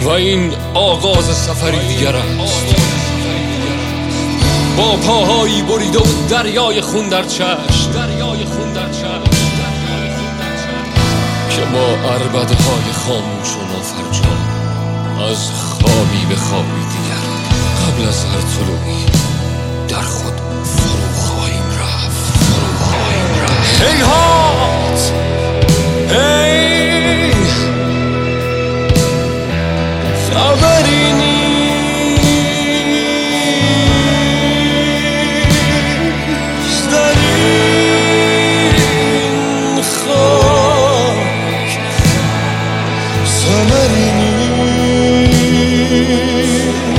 و این آغاز سفری دیگر است. با پاهایی بریده و دریای خون در چشم که با عربده‌های خاموش و نافرجام از خوابی به خوابی دیگر قبل از هر طلوعی در خود فرو خواهیم رفت. هیهات ای خبری نیست در این خاک، ثمری نیست